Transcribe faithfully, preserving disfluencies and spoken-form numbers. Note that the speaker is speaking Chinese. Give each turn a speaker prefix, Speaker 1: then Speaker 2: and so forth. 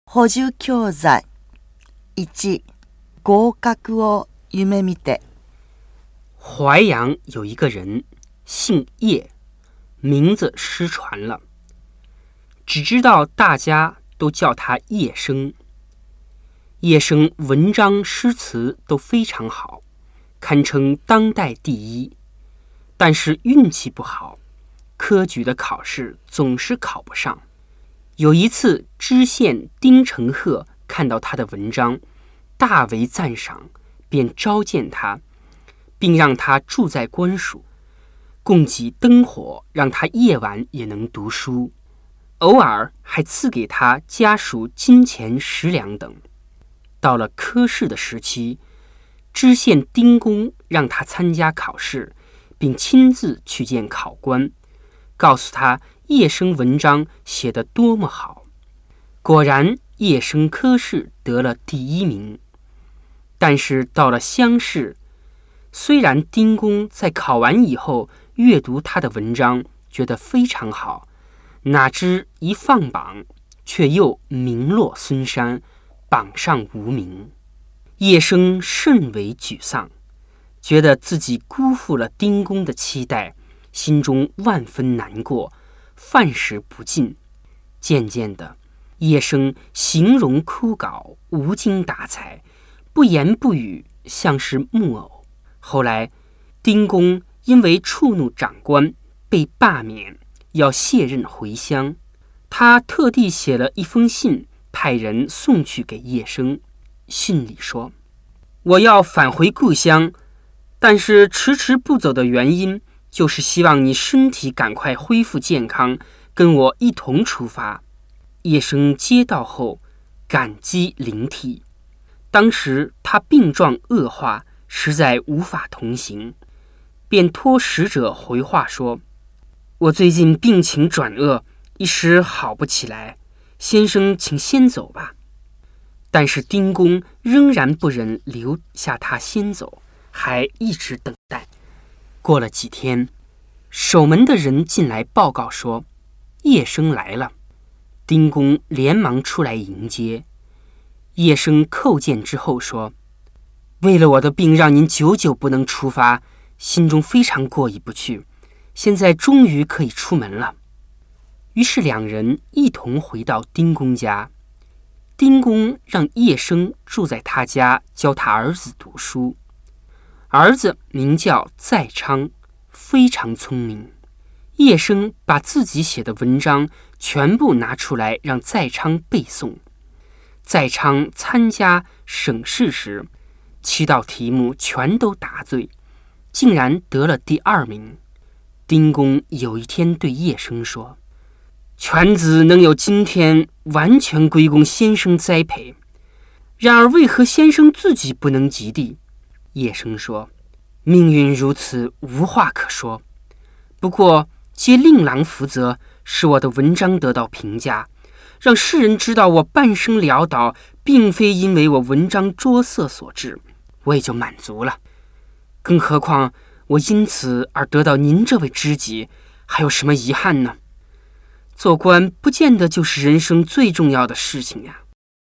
Speaker 1: 補助教材一、合格を夢見て。
Speaker 2: 淮阳有一个人姓叶，名字失传了，只知道大家都叫他叶生。叶生文章诗词都非常好，堪称当代第一，但是运气不好，科举的考试总是考不上。有一次，知县丁承鹤看到他的文章，大为赞赏，便召见他，并让他住在官署，供给灯火，让他夜晚也能读书，偶尔还赐给他家属金钱十两等。到了科试的时期，知县丁公让他参加考试，并亲自去见考官，告诉他叶生文章写得多么好。果然叶生科试得了第一名。但是到了乡试，虽然丁公在考完以后阅读他的文章，觉得非常好，哪知一放榜，却又名落孙山，榜上无名。叶生甚为沮丧，觉得自己辜负了丁公的期待，心中万分难过，饭食不进。渐渐的，叶生形容枯槁，无精打采，不言不语，像是木偶。后来丁公因为触怒长官，被罢免，要卸任回乡。他特地写了一封信，派人送去给叶生。信里说，我要返回故乡，但是迟迟不走的原因，就是希望你身体赶快恢复健康，跟我一同出发。叶生接到后感激灵涕，当时他病状恶化，实在无法同行，便托使者回话说，我最近病情转恶，一时好不起来，先生请先走吧。但是丁公仍然不忍留下他先走，还一直等待。过了几天，守门的人进来报告说，叶生来了。丁公连忙出来迎接。叶生叩见之后说，为了我的病让您久久不能出发，心中非常过意不去，现在终于可以出门了。于是两人一同回到丁公家。丁公让叶生住在他家，教他儿子读书。儿子名叫在昌，非常聪明。叶生把自己写的文章全部拿出来让在昌背诵。在昌参加省试时，七道题目全都答对，竟然得了第二名。丁公有一天对叶生说，犬子能有今天，完全归功先生栽培，然而为何先生自己不能及第？叶生说，命运如此，无话可说。不过接令郎福泽，使我的文章得到评价，让世人知道我半生潦倒，并非因为我文章拙色所致，我也就满足了。更何况我因此而得到您这位知己，还有什么遗憾呢？做官不见得就是人生最重要的事情呀。